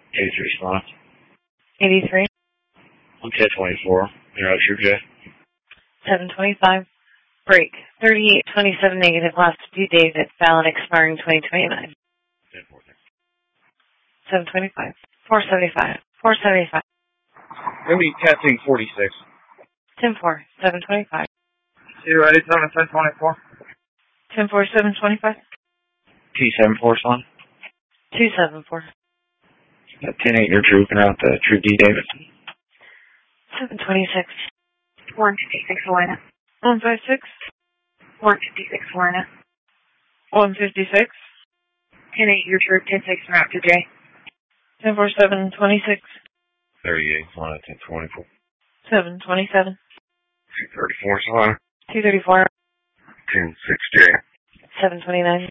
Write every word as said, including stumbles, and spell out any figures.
eighty-three response. eighty-three. one ten twenty-four. You're out, True J. seven twenty-five. Break. thirty-eight twenty-seven negative. Last due date at valid expiring twenty twenty-nine. ten four. seven twenty-five. four seventy-five. four seventy-five. Gonna be testing forty-six. ten four. seven twenty-five. Zero eighty-seven, ten twenty-four. ten four. seven twenty-five. T seven four, son. two seven four. ten eight, you're trooping out the Troop D Davidson. seven twenty-six. one fifty-six, Helena. one fifty-six. one fifty-six, Helena. one fifty-six. ten eight, your troop, ten six, route to J. ten four. seven twenty-six. thirty-eight, Helena, ten twenty-four. seven twenty-seven. two thirty-four, Helena. two thirty-four. ten six, J. seven twenty-nine.